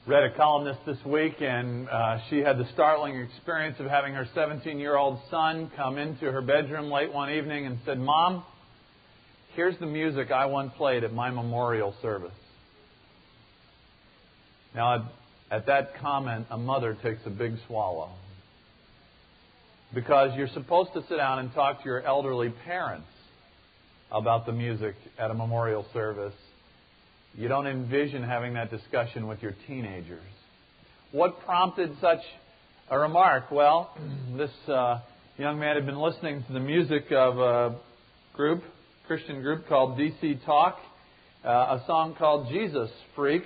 read a columnist this week, and she had the startling experience of having her 17-year-old son come into her bedroom late one evening and said, "Mom, here's the music I once played at my memorial service." Now, at that comment, a mother takes a big swallow. Because you're supposed to sit down and talk to your elderly parents about the music at a memorial service. You don't envision having that discussion with your teenagers. What prompted such a remark? Well, this young man had been listening to the music of a Christian group called DC Talk, a song called Jesus Freak,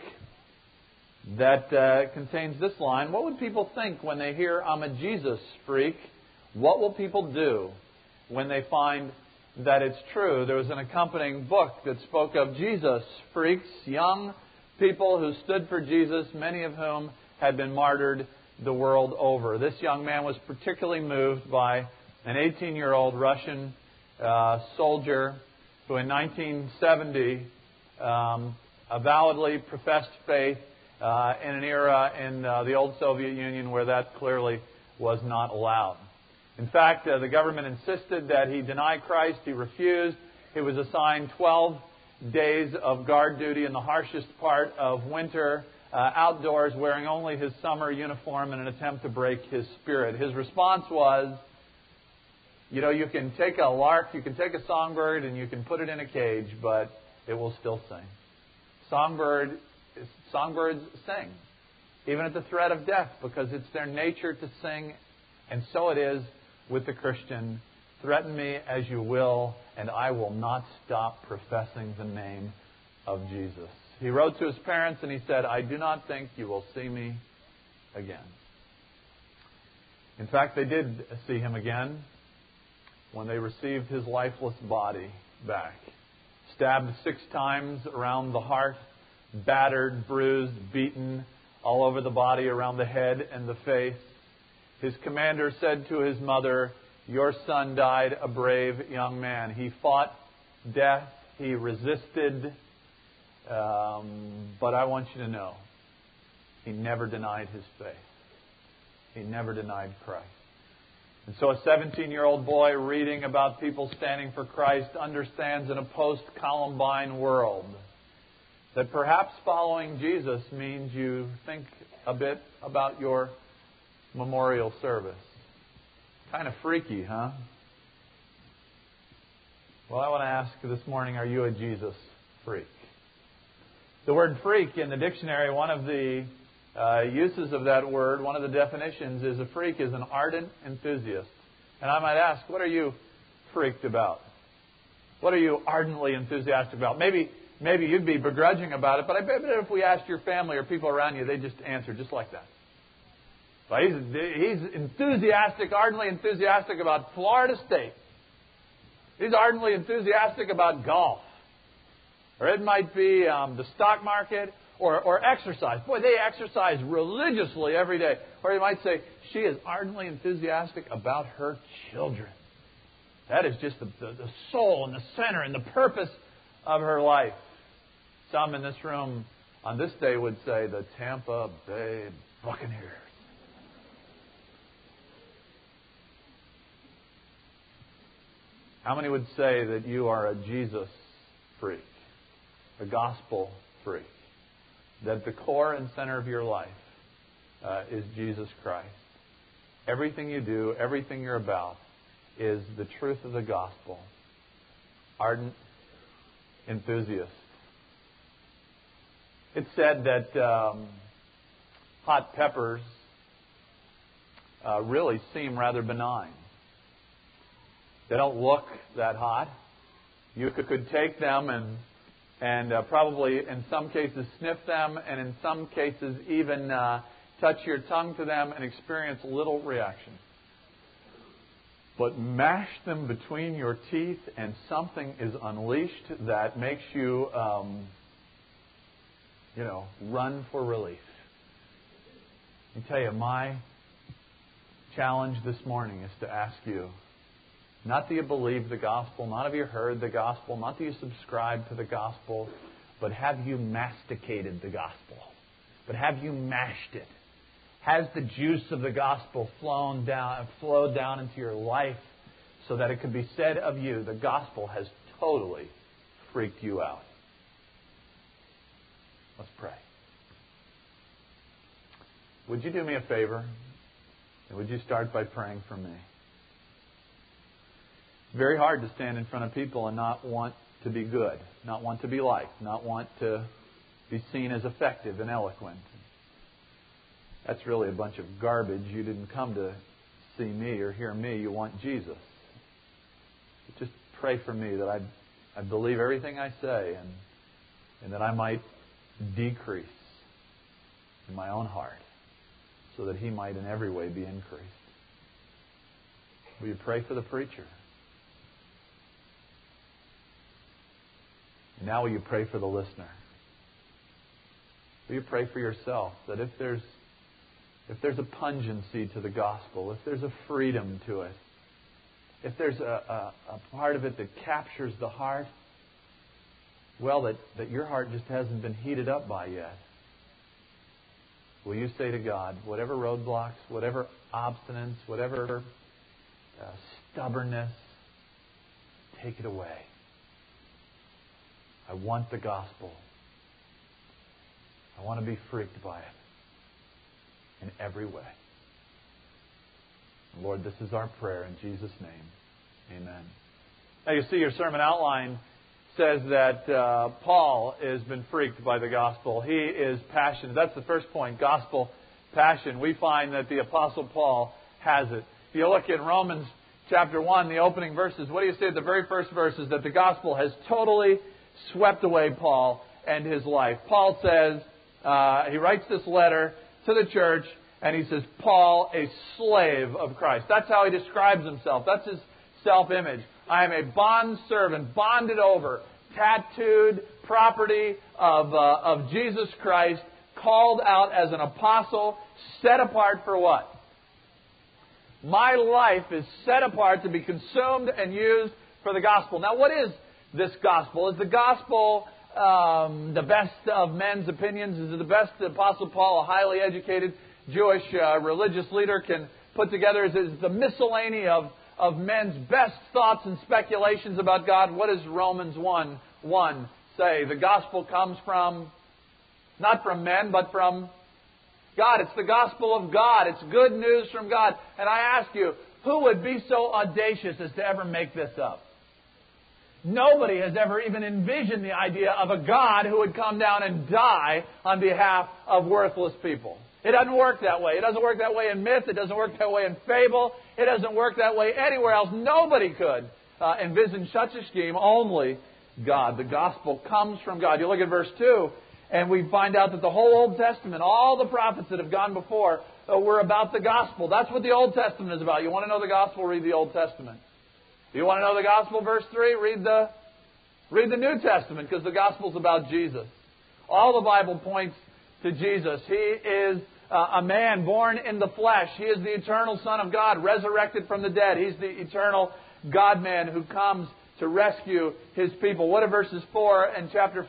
that contains this line: "What would people think when they hear I'm a Jesus freak? What will people do when they find that it's true?" There was an accompanying book that spoke of Jesus freaks, young people who stood for Jesus, many of whom had been martyred the world over. This young man was particularly moved by an 18-year-old Russian soldier who in 1970 avowedly professed faith in an era in the old Soviet Union where that clearly was not allowed. In fact, the government insisted that he deny Christ. He refused. He was assigned 12 days of guard duty in the harshest part of winter, outdoors, wearing only his summer uniform in an attempt to break his spirit. His response was, you can take a lark, you can take a songbird, and you can put it in a cage, but it will still sing. Songbirds sing, even at the threat of death, because it's their nature to sing, and so it is with the Christian. Threaten me as you will, and I will not stop professing the name of Jesus. He wrote to his parents and he said, "I do not think you will see me again." In fact, they did see him again when they received his lifeless body back. Stabbed 6 times around the heart, battered, bruised, beaten all over the body, around the head and the face. His commander said to his mother, "Your son died a brave young man. He fought death. He resisted. But I want you to know, he never denied his faith. He never denied Christ." And so a 17-year-old boy reading about people standing for Christ understands in a post-Columbine world that perhaps following Jesus means you think a bit about your memorial service. Kind of freaky, huh? Well, I want to ask this morning, are you a Jesus freak? The word freak in the dictionary, one of the uses of that word, one of the definitions is a freak is an ardent enthusiast. And I might ask, what are you freaked about? What are you ardently enthusiastic about? Maybe you'd be begrudging about it, but I bet if we asked your family or people around you, they'd just answer just like that. Well, he's enthusiastic, ardently enthusiastic about Florida State. He's ardently enthusiastic about golf. Or it might be the stock market or exercise. Boy, they exercise religiously every day. Or you might say, she is ardently enthusiastic about her children. That is just the soul and the center and the purpose of her life. Some in this room on this day would say the Tampa Bay Buccaneers. How many would say that you are a Jesus freak, a gospel freak, that the core and center of your life is Jesus Christ? Everything you do, everything you're about is the truth of the gospel. Ardent enthusiast. It's said that hot peppers really seem rather benign. They don't look that hot. You could take them and probably in some cases sniff them, and in some cases even touch your tongue to them and experience little reaction. But mash them between your teeth and something is unleashed that makes you, run for relief. Let me tell you, my challenge this morning is to ask you, not that you believe the gospel, not have you heard the gospel, not that you subscribe to the gospel, but have you masticated the gospel? but have you mashed it? Has the juice of the gospel flowed down into your life so that it could be said of you, the gospel has totally freaked you out? Let's pray. Would you do me a favor? And would you start by praying for me? It's very hard to stand in front of people and not want to be good, not want to be liked, not want to be seen as effective and eloquent. That's really a bunch of garbage. You didn't come to see me or hear me. You want Jesus. Just pray for me that I believe everything I say and that I might decrease in my own heart so that He might in every way be increased. Will you pray for the preacher? And now will you pray for the listener? Will you pray for yourself that if there's a pungency to the gospel, if there's a freedom to it, if there's a part of it that captures the heart, well, that your heart just hasn't been heated up by yet, will you say to God, whatever roadblocks, whatever obstinance, whatever stubbornness, take it away. I want the gospel. I want to be freaked by it in every way. Lord, this is our prayer in Jesus' name. Amen. Now you see your sermon outline says that Paul has been freaked by the gospel. He is passionate. That's the first point, gospel passion. We find that the Apostle Paul has it. If you look in Romans chapter 1, the opening verses, what do you say at the very first verses? That the gospel has totally swept away Paul and his life. Paul says, he writes this letter to the church, and he says, Paul, a slave of Christ. That's how he describes himself. That's his self-image. I am a bondservant, bonded over, tattooed property of Jesus Christ, called out as an apostle, set apart for what? My life is set apart to be consumed and used for the gospel. Now, what is this gospel? Is the gospel the best of men's opinions? Is it the best that Apostle Paul, a highly educated Jewish religious leader, can put together? Is it the miscellany of men's best thoughts and speculations about God? What does Romans 1:1 say? The gospel comes from, not from men, but from God. It's the gospel of God. It's good news from God. And I ask you, who would be so audacious as to ever make this up? Nobody has ever even envisioned the idea of a God who would come down and die on behalf of worthless people. It doesn't work that way. It doesn't work that way in myth. It doesn't work that way in fable. It doesn't work that way anywhere else. Nobody could envision such a scheme. Only God. The gospel comes from God. You look at verse 2, and we find out that the whole Old Testament, all the prophets that have gone before, were about the gospel. That's what the Old Testament is about. You want to know the gospel? Read the Old Testament. You want to know the gospel, verse 3? Read the New Testament, because the gospel is about Jesus. All the Bible points to Jesus. He is a man born in the flesh. He is the eternal Son of God, resurrected from the dead. He's the eternal God-man who comes to rescue His people. What do verses 4 and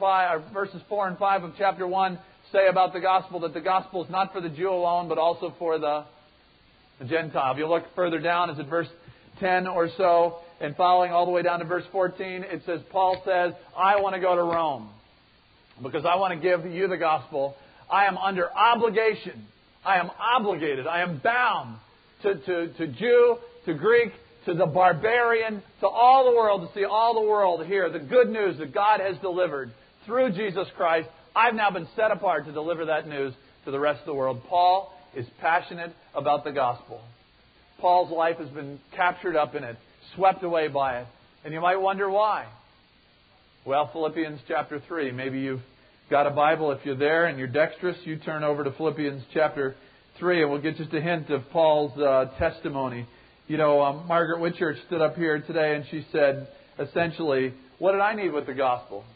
5 of chapter 1 say about the gospel? That the gospel is not for the Jew alone, but also for the Gentile. If you look further down, is it verse 10 or so, and following all the way down to verse 14, it says, Paul says, I want to go to Rome because I want to give you the gospel. I am under obligation. I am obligated. I am bound to Jew, to Greek, to the barbarian, to all the world, to see all the world hear the good news that God has delivered through Jesus Christ. I've now been set apart to deliver that news to the rest of the world. Paul is passionate about the gospel. Paul's life has been captured up in it, swept away by it. And you might wonder why. Well, Philippians chapter 3. Maybe you've got a Bible. If you're there and you're dexterous, you turn over to Philippians chapter 3 and we'll get just a hint of Paul's testimony. You know, Margaret Whitchurch stood up here today and she said, essentially, what did I need with the gospel?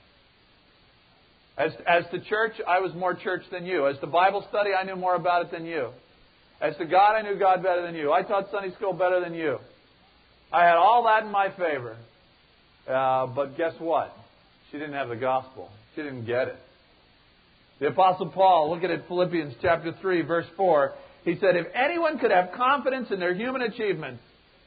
As to church, I was more church than you. As to Bible study, I knew more about it than you. As to God, I knew God better than you. I taught Sunday school better than you. I had all that in my favor. But guess what? She didn't have the gospel. She didn't get it. The Apostle Paul, look at it, Philippians chapter 3, verse 4. He said, if anyone could have confidence in their human achievements,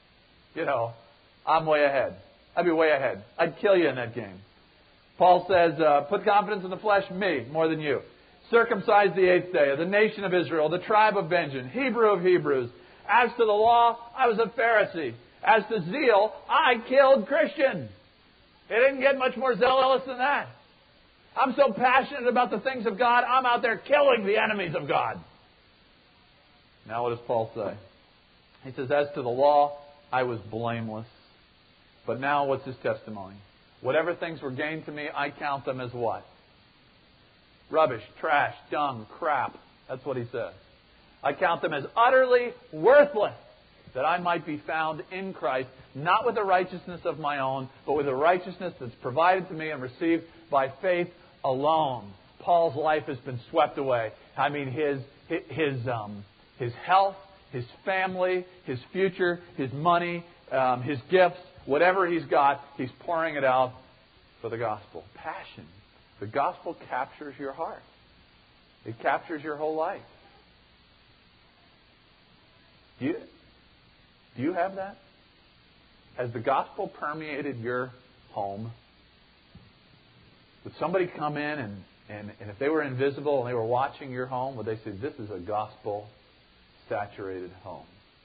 I'm way ahead. I'd be way ahead. I'd kill you in that game. Paul says, put confidence in the flesh, me, more than you. Circumcised the 8th day, of the nation of Israel, the tribe of Benjamin, Hebrew of Hebrews. As to the law, I was a Pharisee. As to zeal, I killed Christians. It didn't get much more zealous than that. I'm so passionate about the things of God, I'm out there killing the enemies of God. Now what does Paul say? He says, as to the law, I was blameless. But now what's his testimony? Whatever things were gained to me, I count them as what? Rubbish, trash, dung, crap. That's what he says. I count them as utterly worthless, that I might be found in Christ, not with a righteousness of my own, but with a righteousness that's provided to me and received by faith alone. Paul's life has been swept away. I mean, his health, his family, his future, his money, his gifts, whatever he's got, he's pouring it out for the gospel. Passion. The gospel captures your heart. It captures your whole life. Do you have that? Has the gospel permeated your home? Would somebody come in and if they were invisible and they were watching your home, would they say, this is a gospel-saturated home?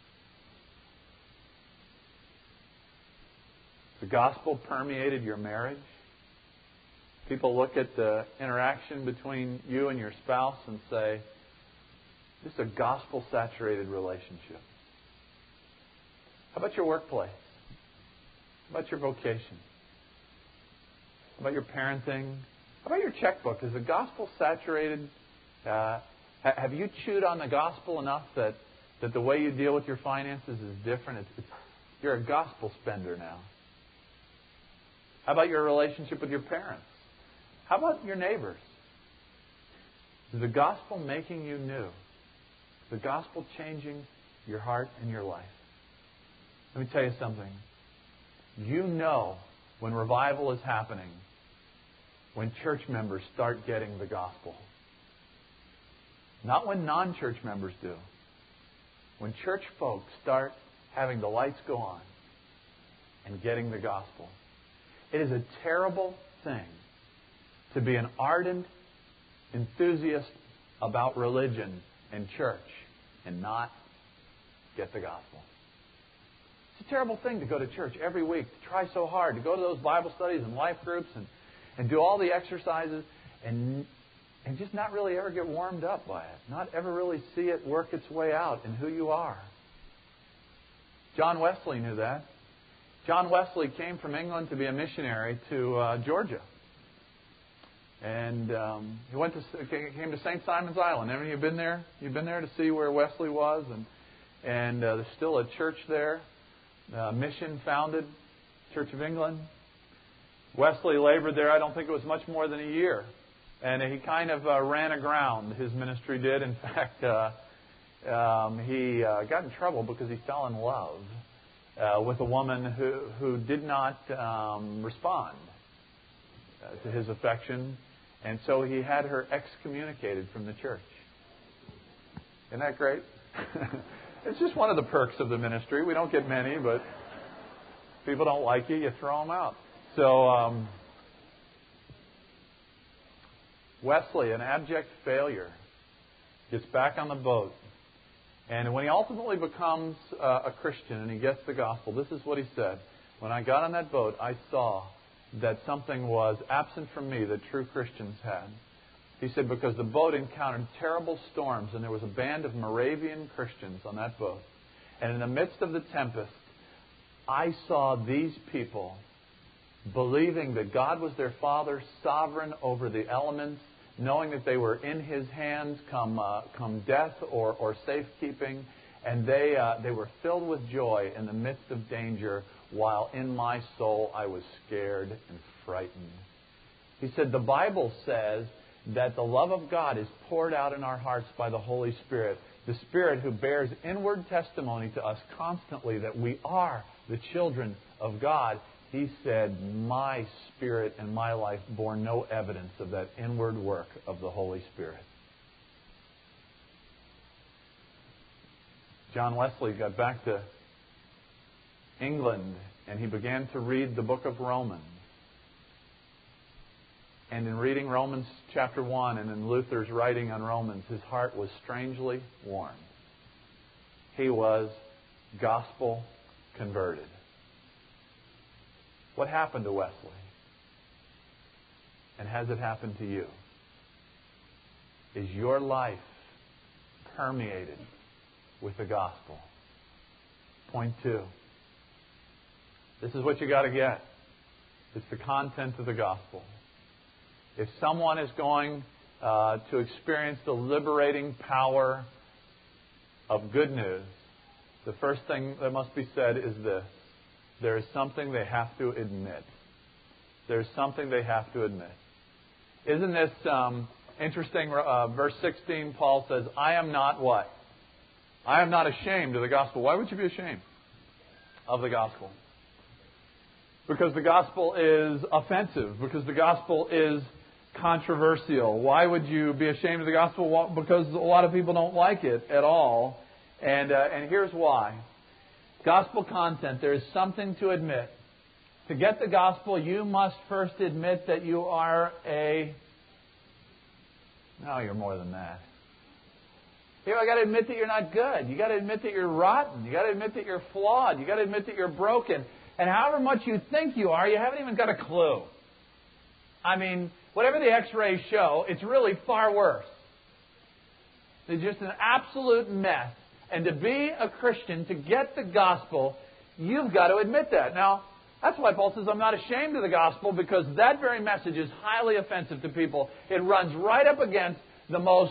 The gospel permeated your marriage? People look at the interaction between you and your spouse and say, this is a gospel-saturated relationship. How about your workplace? How about your vocation? How about your parenting? How about your checkbook? Is the gospel saturated? Have you chewed on the gospel enough that the way you deal with your finances is different? You're a gospel spender now. How about your relationship with your parents? How about your neighbors? Is the gospel making you new? Is the gospel changing your heart and your life? Let me tell you something. You know when revival is happening when church members start getting the gospel. Not when non-church members do. When church folks start having the lights go on and getting the gospel. It is a terrible thing to be an ardent enthusiast about religion and church and not get the gospel. It's a terrible thing to go to church every week, to try so hard, to go to those Bible studies and life groups and do all the exercises and just not really ever get warmed up by it. Not ever really see it work its way out in who you are. John Wesley knew that. John Wesley came from England to be a missionary to Georgia. And he came to St. Simon's Island. Have you been there? You've been there to see where Wesley was? And there's still a church there. Mission founded, Church of England. Wesley labored there, I don't think it was much more than a year. And he kind of ran aground, his ministry did. In fact, he got in trouble because he fell in love with a woman who did not respond to his affection. And so he had her excommunicated from the church. Isn't that great? It's just one of the perks of the ministry. We don't get many, but people don't like you throw them out. So Wesley, an abject failure, gets back on the boat. And when he ultimately becomes a Christian and he gets the gospel, this is what he said. When I got on that boat, I saw that something was absent from me that true Christians had. He said, because the boat encountered terrible storms, and there was a band of Moravian Christians on that boat. And in the midst of the tempest, I saw these people believing that God was their Father, sovereign over the elements, knowing that they were in His hands come death or safekeeping. And they were filled with joy in the midst of danger, while in my soul I was scared and frightened. He said, the Bible says that the love of God is poured out in our hearts by the Holy Spirit, the Spirit who bears inward testimony to us constantly that we are the children of God. He said, my spirit and my life bore no evidence of that inward work of the Holy Spirit. John Wesley got back to England and he began to read the book of Romans. And in reading Romans chapter 1 and in Luther's writing on Romans, his heart was strangely warmed. He was gospel converted. What happened to Wesley? And has it happened to you? Is your life permeated with the gospel? Point 2. This is what you got to get. It's the content of the gospel. If someone is going to experience the liberating power of good news, the first thing that must be said is this. There is something they have to admit. There's something they have to admit. Isn't this interesting? Verse 16, Paul says, I am not what? I am not ashamed of the gospel. Why would you be ashamed of the gospel? Because the gospel is offensive. Because the gospel is controversial. Why would you be ashamed of the gospel? Well, because a lot of people don't like it at all. And here's why. Gospel content, there is something to admit. To get the gospel, you must first admit that you are No, you're more than that. You got to admit that you're not good. You got to admit that you're rotten. You got to admit that you're flawed. You got to admit that you're broken. And however much you think you are, you haven't even got a clue. I mean, whatever the X-rays show, it's really far worse. It's just an absolute mess. And to be a Christian, to get the gospel, you've got to admit that. Now, that's why Paul says, I'm not ashamed of the gospel, because that very message is highly offensive to people. It runs right up against the most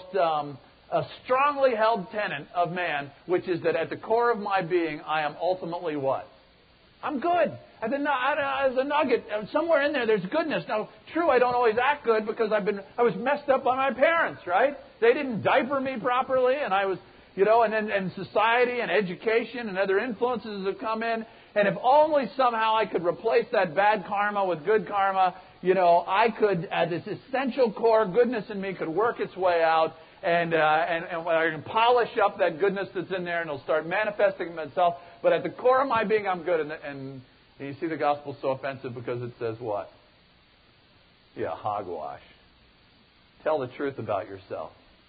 strongly held tenet of man, which is that at the core of my being, I am ultimately what? I'm good. As a nugget, somewhere in there, there's goodness. Now, true, I don't always act good because I was messed up by my parents, right? They didn't diaper me properly, and I was... and society and education and other influences have come in. And if only somehow I could replace that bad karma with good karma, I could, at this essential core, goodness in me could work its way out. And I can polish up that goodness that's in there and it'll start manifesting itself. But at the core of my being, I'm good. And you see the gospel's so offensive because it says what? Yeah, hogwash. Tell the truth about yourself.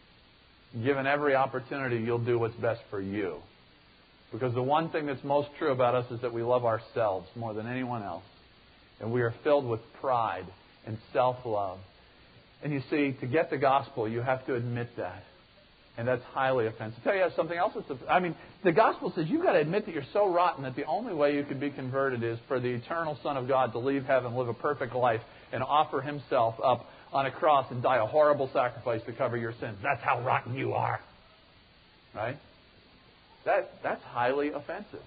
Given every opportunity, you'll do what's best for you. Because the one thing that's most true about us is that we love ourselves more than anyone else. And we are filled with pride and self-love. And you see, to get the gospel, you have to admit that. And that's highly offensive. I'll tell you something else. The gospel says you've got to admit that you're so rotten that the only way you can be converted is for the eternal Son of God to leave heaven, live a perfect life, and offer Himself up on a cross and die a horrible sacrifice to cover your sins. That's how rotten you are. Right? That's highly offensive.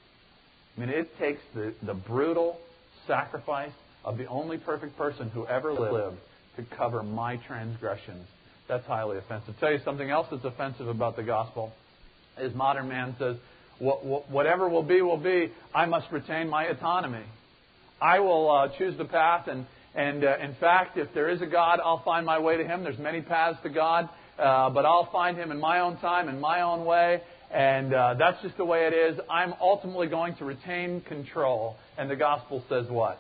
I mean, it takes the brutal sacrifice of the only perfect person who ever lived to cover my transgressions. That's highly offensive. I'll tell you something else that's offensive about the gospel is modern man says, whatever will be, will be. I must retain my autonomy. I will choose the path, and in fact, if there is a God, I'll find my way to Him. There's many paths to God, but I'll find Him in my own time, in my own way, and that's just the way it is. I'm ultimately going to retain control. And the gospel says what?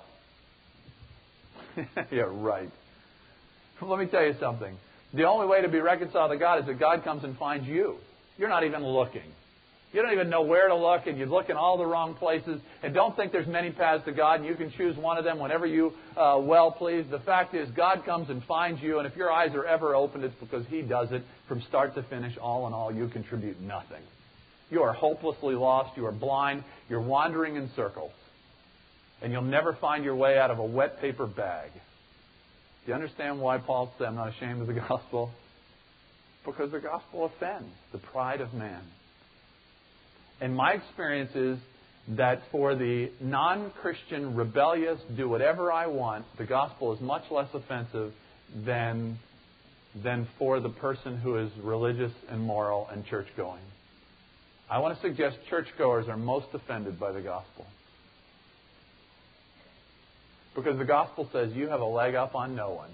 Yeah, right. Let me tell you something. The only way to be reconciled to God is that God comes and finds you. You're not even looking. You don't even know where to look, and you look in all the wrong places. And don't think there's many paths to God, and you can choose one of them whenever you well please. The fact is, God comes and finds you, and if your eyes are ever opened, it's because He does it from start to finish. All in all, you contribute nothing. You are hopelessly lost. You are blind. You're wandering in circles. And you'll never find your way out of a wet paper bag. Do you understand why Paul said, I'm not ashamed of the gospel? Because the gospel offends the pride of man. And my experience is that for the non-Christian, rebellious, do whatever I want, the gospel is much less offensive than for the person who is religious and moral and church-going. I want to suggest churchgoers are most offended by the gospel. Because the gospel says you have a leg up on no one.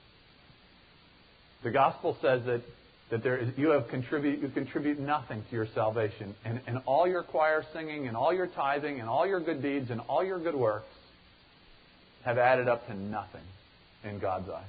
The gospel says that you contribute nothing to your salvation. And all your choir singing and all your tithing and all your good deeds and all your good works have added up to nothing in God's eyes.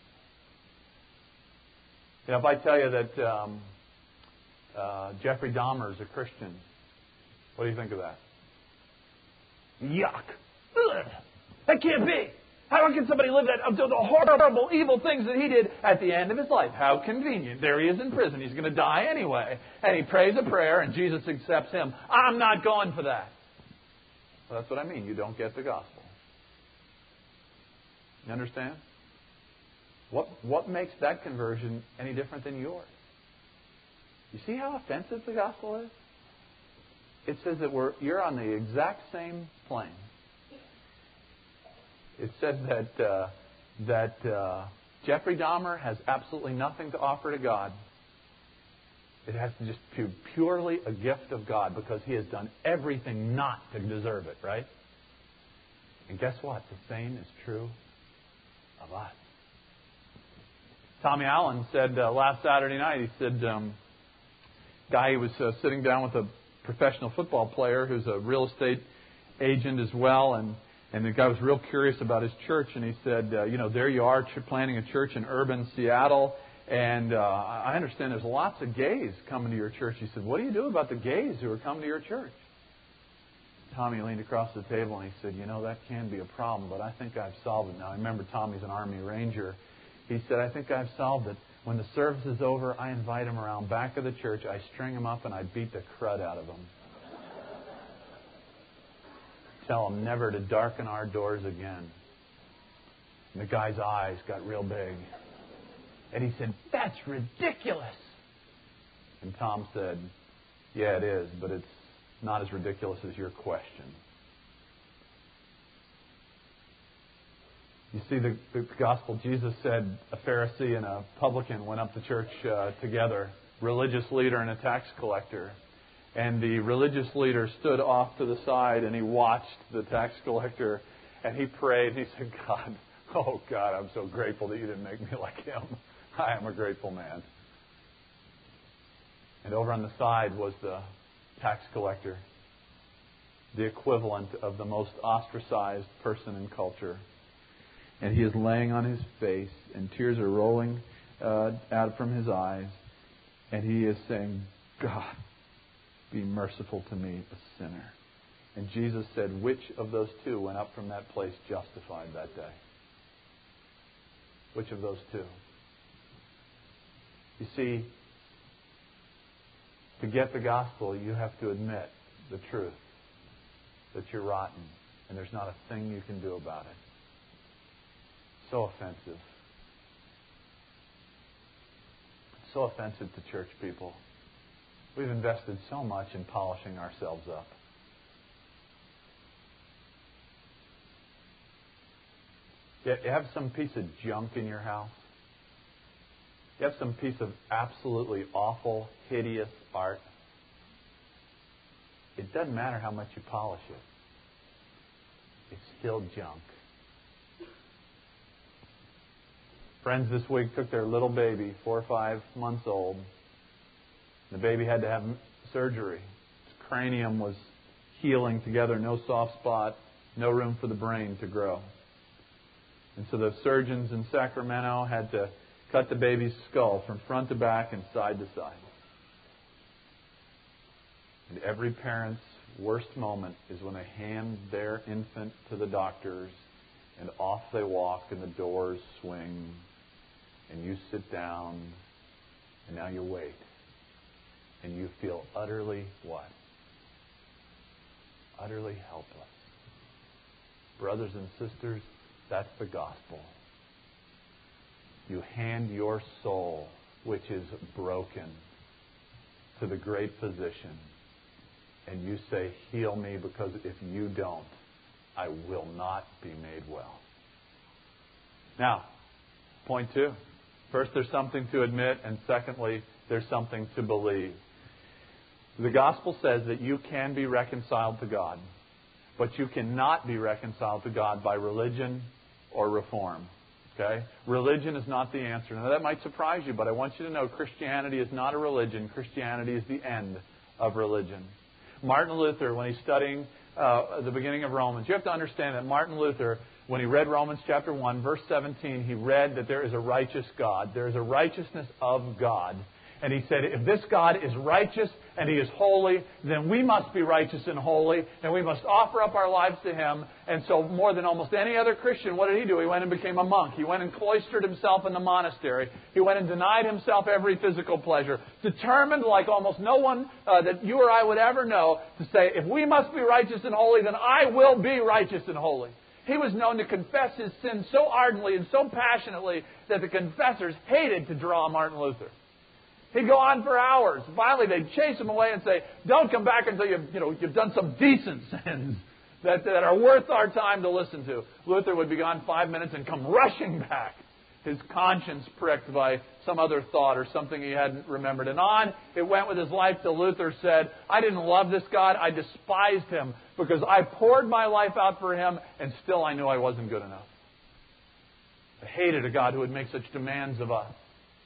You know, if I tell you that Jeffrey Dahmer is a Christian, what do you think of that? Yuck! Ugh. That can't be! How can somebody live that, the horrible, evil things that he did at the end of his life? How convenient. There he is in prison. He's going to die anyway. And he prays a prayer and Jesus accepts him. I'm not going for that. Well, that's what I mean. You don't get the gospel. You understand? What makes that conversion any different than yours? You see how offensive the gospel is? It says that you're on the exact same plane. It said that Jeffrey Dahmer has absolutely nothing to offer to God. It has to just be purely a gift of God because he has done everything not to deserve it, right? And guess what? The same is true of us. Tommy Allen said last Saturday night, he said, guy was sitting down with a professional football player who's a real estate agent as well, and the guy was real curious about his church, and he said, there you are planning a church in urban Seattle, and I understand there's lots of gays coming to your church. He said, what do you do about the gays who are coming to your church? Tommy leaned across the table and he said, that can be a problem, but I think I've solved it. Now, I remember Tommy's an Army Ranger. He said, I think I've solved it. When the service is over, I invite them around back of the church, I string them up, and I beat the crud out of them. Tell them never to darken our doors again. And the guy's eyes got real big. And he said, that's ridiculous. And Tom said, yeah, it is, but it's not as ridiculous as your question. You see, the gospel, Jesus said a Pharisee and a publican went up to church together, religious leader and a tax collector. And the religious leader stood off to the side and he watched the tax collector and he prayed and he said, God, I'm so grateful that you didn't make me like him. I am a grateful man. And over on the side was the tax collector, the equivalent of the most ostracized person in culture. And he is laying on his face, and tears are rolling out from his eyes. And he is saying, God, be merciful to me, a sinner. And Jesus said, which of those two went up from that place justified that day? Which of those two? You see, to get the gospel, you have to admit the truth, that you're rotten, and there's not a thing you can do about it. So offensive. So offensive to church people. We've invested so much in polishing ourselves up. You have some piece of junk in your house. You have some piece of absolutely awful, hideous art. It doesn't matter how much you polish it. It's still junk. Friends this week took their little baby, 4 or 5 months old. The baby had to have surgery. His cranium was healing together, no soft spot, no room for the brain to grow. And so the surgeons in Sacramento had to cut the baby's skull from front to back and side to side. And every parent's worst moment is when they hand their infant to the doctors and off they walk and the doors swing and you sit down and now you wait. And you feel utterly what? Utterly helpless. Brothers and sisters, that's the gospel. You hand your soul, which is broken, to the great physician. And you say, heal me, because if you don't, I will not be made well. Now, point 2. First, there's something to admit, and secondly, there's something to believe. The gospel says that you can be reconciled to God. But you cannot be reconciled to God by religion or reform. Okay? Religion is not the answer. Now that might surprise you, but I want you to know Christianity is not a religion. Christianity is the end of religion. Martin Luther, when he's studying the beginning of Romans, you have to understand that Martin Luther, when he read Romans chapter 1, verse 17, he read that there is a righteous God. There is a righteousness of God. And he said, if this God is righteous and He is holy, then we must be righteous and holy, and we must offer up our lives to Him. And so more than almost any other Christian, what did he do? He went and became a monk. He went and cloistered himself in the monastery. He went and denied himself every physical pleasure, determined, like almost no one that you or I would ever know, to say, if we must be righteous and holy, then I will be righteous and holy. He was known to confess his sins so ardently and so passionately that the confessors hated to draw Martin Luther. He'd go on for hours. Finally, they'd chase him away and say, don't come back until you've done some decent sins that are worth our time to listen to. Luther would be gone 5 minutes and come rushing back, his conscience pricked by some other thought or something he hadn't remembered. And on it went with his life till Luther said, I didn't love this God. I despised Him because I poured my life out for Him, and still I knew I wasn't good enough. I hated a God who would make such demands of us.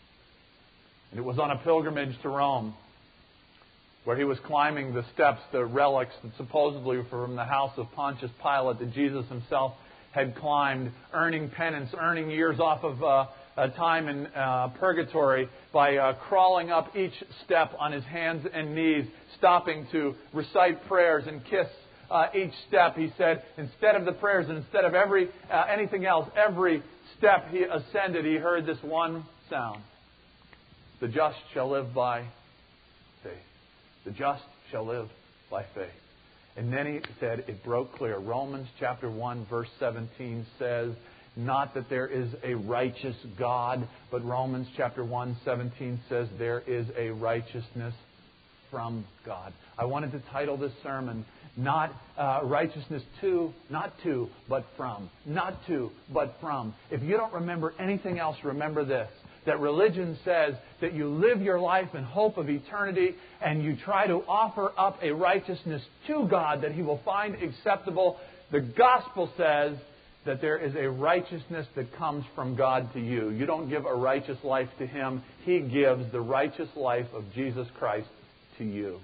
And it was on a pilgrimage to Rome where he was climbing the steps, the relics that supposedly were from the house of Pontius Pilate that Jesus Himself had climbed, earning penance, earning years off of time in purgatory by crawling up each step on his hands and knees, stopping to recite prayers and kiss each step. He said, instead of the prayers and instead of anything else, every step he ascended, he heard this one sound. The just shall live by faith. The just shall live by faith. And then he said, it broke clear. Romans chapter 1, verse 17 says, not that there is a righteous God, but Romans chapter 1, 17 says there is a righteousness from God. I wanted to title this sermon, not righteousness to, not to, but from. Not to, but from. If you don't remember anything else, remember this. That religion says that you live your life in hope of eternity and you try to offer up a righteousness to God that He will find acceptable. The gospel says that there is a righteousness that comes from God to you. You don't give a righteous life to Him. He gives the righteous life of Jesus Christ to you.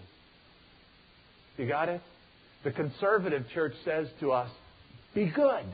You got it? The conservative church says to us, be good.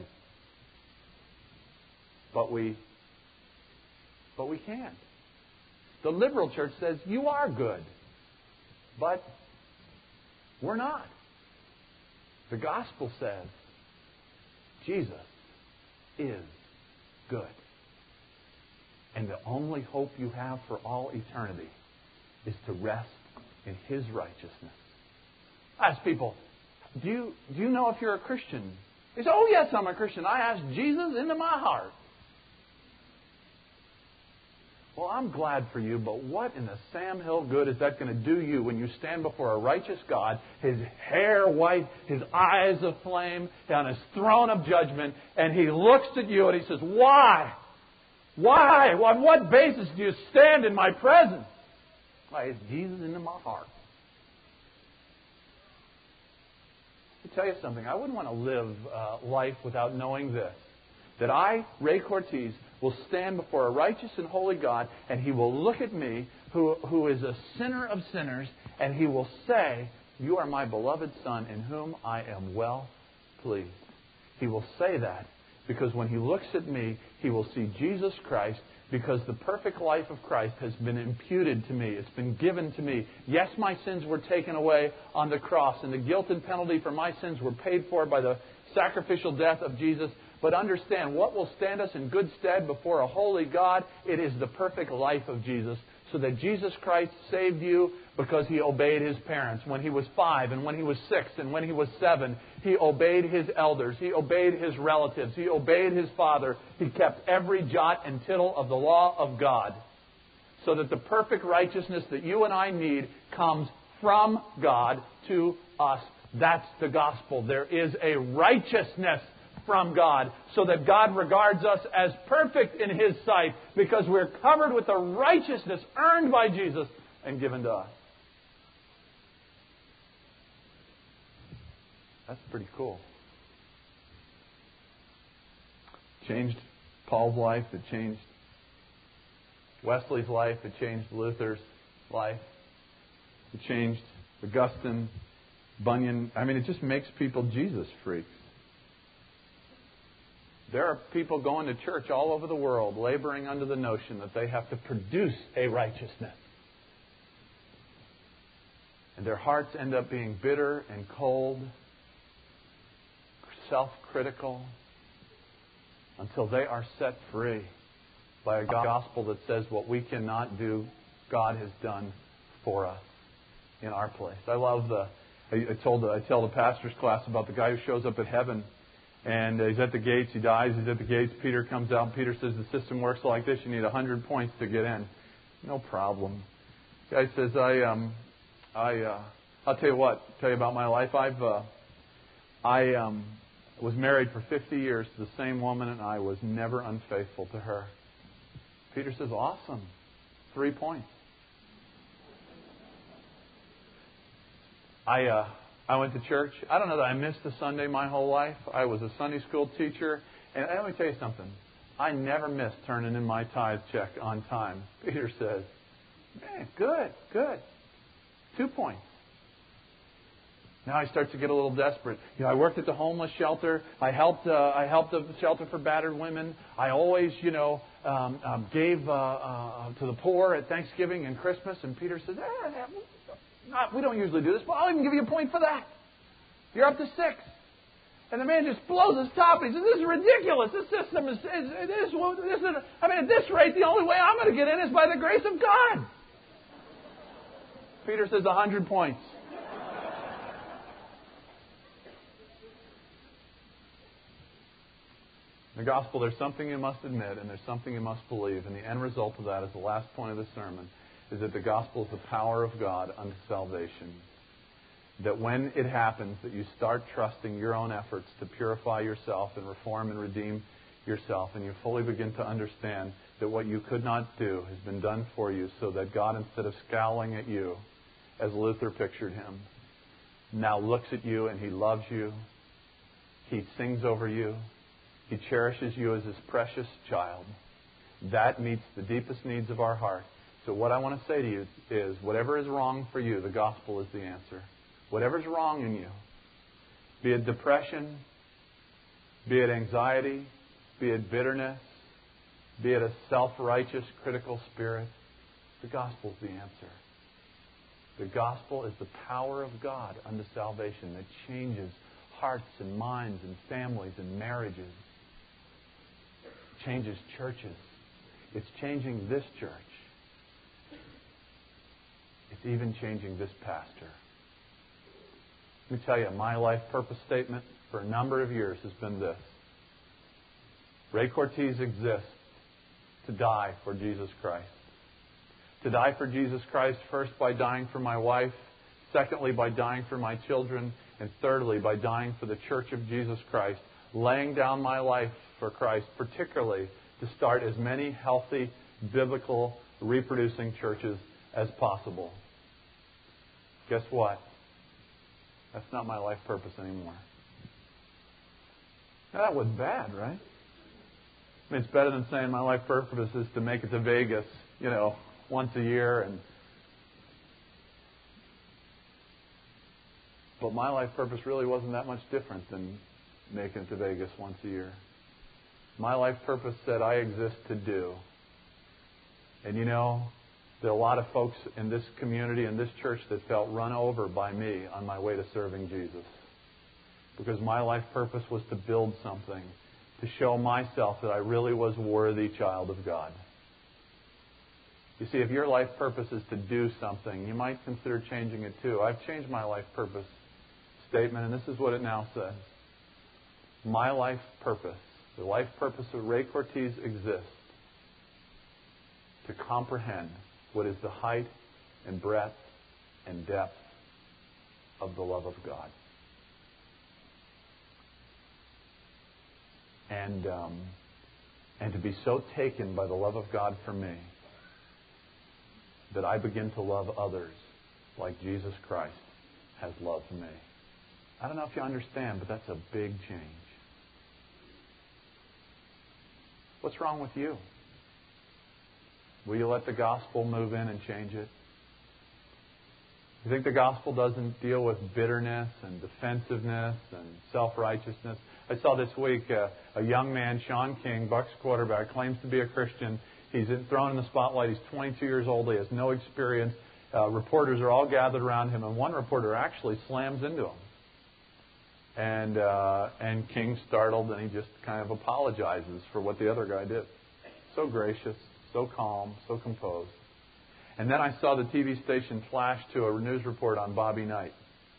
But we can't. The liberal church says, you are good. But we're not. The gospel says, Jesus is good. And the only hope you have for all eternity is to rest in His righteousness. I ask people, do you know if you're a Christian? They say, oh yes, I'm a Christian. I asked Jesus into my heart. Well, I'm glad for you, but what in the Sam Hill good is that going to do you when you stand before a righteous God, His hair white, His eyes aflame, on His throne of judgment, and He looks at you and He says, why? Why? On what basis do you stand in my presence? Why, it's Jesus into my heart. Let me tell you something. I wouldn't want to live life without knowing this. That I, Ray Cortez, will stand before a righteous and holy God, and He will look at me, who is a sinner of sinners, and He will say, you are my beloved Son, in whom I am well pleased. He will say that because when He looks at me, He will see Jesus Christ, because the perfect life of Christ has been imputed to me. It's been given to me. Yes, my sins were taken away on the cross, and the guilt and penalty for my sins were paid for by the sacrificial death of Jesus. But understand, what will stand us in good stead before a holy God? It is the perfect life of Jesus. So that Jesus Christ saved you because He obeyed His parents. When He was 5 and when He was 6 and when He was 7, He obeyed His elders. He obeyed His relatives. He obeyed His Father. He kept every jot and tittle of the law of God. So that the perfect righteousness that you and I need comes from God to us. That's the gospel. There is a righteousness from God, so that God regards us as perfect in His sight because we're covered with the righteousness earned by Jesus and given to us. That's pretty cool. Changed Paul's life. It changed Wesley's life. It changed Luther's life. It changed Augustine, Bunyan. I mean, it just makes people Jesus freaks. There are people going to church all over the world laboring under the notion that they have to produce a righteousness. And their hearts end up being bitter and cold, self-critical, until they are set free by a gospel that says what we cannot do, God has done for us in our place. I love I tell the pastor's class about the guy who shows up at heaven, and he's at the gates. He dies. He's at the gates. Peter comes out. And Peter says, the system works like this. You need 100 points to get in. No problem. The guy says, I'll tell you what. Tell you about my life. I was married for 50 years to the same woman, and I was never unfaithful to her. Peter says, awesome. 3 points. I went to church. I don't know that I missed a Sunday my whole life. I was a Sunday school teacher. And let me tell you something. I never missed turning in my tithe check on time. Peter says, man, good. 2 points. Now he starts to get a little desperate. I worked at the homeless shelter. I helped the shelter for battered women. I always, gave to the poor at Thanksgiving and Christmas. And Peter says, we don't usually do this, but I'll even give you a point for that. You're up to 6. And the man just blows his top. He says, this is ridiculous. This system is at this rate, the only way I'm going to get in is by the grace of God. Peter says 100 points. In the gospel, there's something you must admit and there's something you must believe. And the end result of that is the last point of the sermon, is that the gospel is the power of God unto salvation. That when it happens, that you start trusting your own efforts to purify yourself and reform and redeem yourself, and you fully begin to understand that what you could not do has been done for you, so that God, instead of scowling at you, as Luther pictured him, now looks at you and He loves you. He sings over you. He cherishes you as His precious child. That meets the deepest needs of our heart. So what I want to say to you is, whatever is wrong for you, the gospel is the answer. Whatever's wrong in you, be it depression, be it anxiety, be it bitterness, be it a self-righteous, critical spirit, the gospel is the answer. The gospel is the power of God unto salvation that changes hearts and minds and families and marriages. It changes churches. It's changing this church. It's even changing this pastor. Let me tell you, my life purpose statement for a number of years has been this. Ray Cortez exists to die for Jesus Christ. To die for Jesus Christ, first by dying for my wife, secondly by dying for my children, and thirdly by dying for the Church of Jesus Christ, laying down my life for Christ, particularly to start as many healthy, biblical, reproducing churches as possible. Guess what? That's not my life purpose anymore. Now, that wasn't bad, right? I mean, it's better than saying my life purpose is to make it to Vegas, once a year. But my life purpose really wasn't that much different than making it to Vegas once a year. My life purpose said I exist to do. And there are a lot of folks in this community, in this church, that felt run over by me on my way to serving Jesus. Because my life purpose was to build something, to show myself that I really was a worthy child of God. You see, if your life purpose is to do something, you might consider changing it too. I've changed my life purpose statement, and this is what it now says. My life purpose, the life purpose of Ray Cortez, exists to comprehend what is the height and breadth and depth of the love of God. And to be so taken by the love of God for me that I begin to love others like Jesus Christ has loved me. I don't know if you understand, but that's a big change. What's wrong with you? Will you let the gospel move in and change it? You think the gospel doesn't deal with bitterness and defensiveness and self-righteousness? I saw this week a young man, Sean King, Bucks quarterback, claims to be a Christian. He's thrown in the spotlight. He's 22 years old. He has no experience. Reporters are all gathered around him, and one reporter actually slams into him. And King, startled, and he just kind of apologizes for what the other guy did. So gracious, so calm, so composed. And then I saw the TV station flash to a news report on Bobby Knight.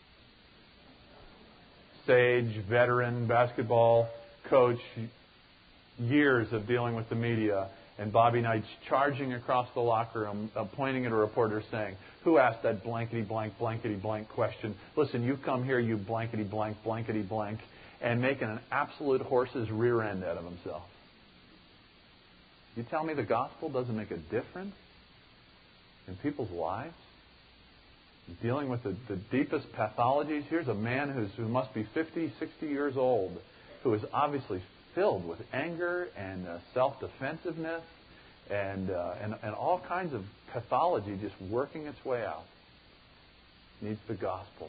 Sage, veteran, basketball coach, years of dealing with the media. And Bobby Knight's charging across the locker room, pointing at a reporter saying, "Who asked that blankety-blank, blankety-blank question? Listen, you come here, you blankety-blank, blankety-blank," and making an absolute horse's rear end out of himself. You tell me the gospel doesn't make a difference in people's lives? Dealing with the deepest pathologies. Here's a man who must be 50, 60 years old, who is obviously filled with anger and self-defensiveness and all kinds of pathology just working its way out. Needs the gospel.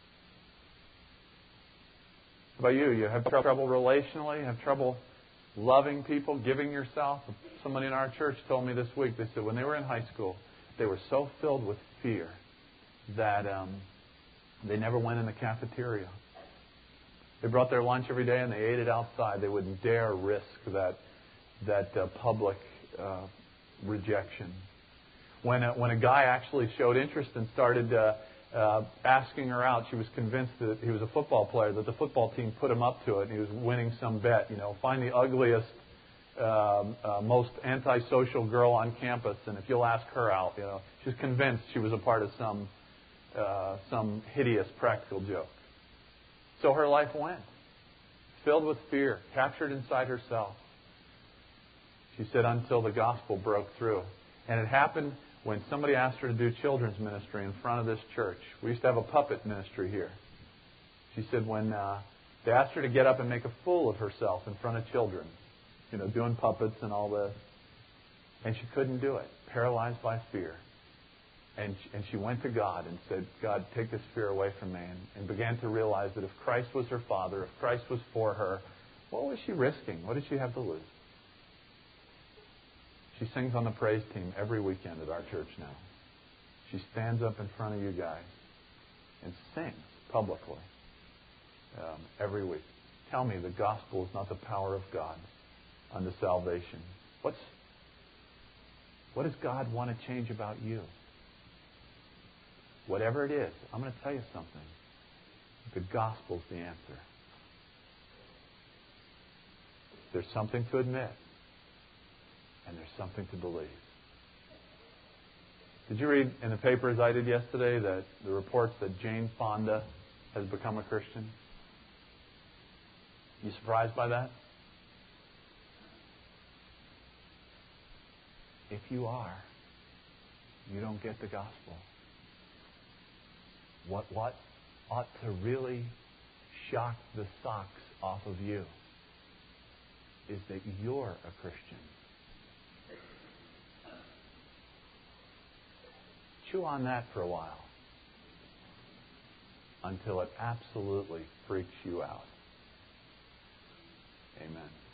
How about you? You have trouble relationally? Have trouble loving people, giving yourself? Somebody in our church told me this week, they said when they were in high school, they were so filled with fear that they never went in the cafeteria. They brought their lunch every day and they ate it outside. They wouldn't dare risk that public rejection. When a guy actually showed interest and started asking her out, she was convinced that he was a football player, that the football team put him up to it, and he was winning some bet. Find the ugliest, most antisocial girl on campus, and if you'll ask her out, she's convinced she was a part of some hideous practical joke. So her life went, filled with fear, captured inside herself. She said until the gospel broke through. And it happened when somebody asked her to do children's ministry in front of this church. We used to have a puppet ministry here. She said when they asked her to get up and make a fool of herself in front of children, doing puppets and all this, and she couldn't do it, paralyzed by fear. And she went to God and said, "God, take this fear away from me," and began to realize that if Christ was her Father, if Christ was for her, what was she risking? What did she have to lose? She sings on the praise team every weekend at our church now. She stands up in front of you guys and sings publicly every week. Tell me the gospel is not the power of God unto salvation. What does God want to change about you? Whatever it is, I'm going to tell you something. The gospel's the answer. There's something to admit, and there's something to believe. Did you read in the paper, as I did yesterday, that the reports that Jane Fonda has become a Christian? You surprised by that? If you are, you don't get the gospel. What ought to really shock the socks off of you is that you're a Christian. Chew on that for a while until it absolutely freaks you out. Amen.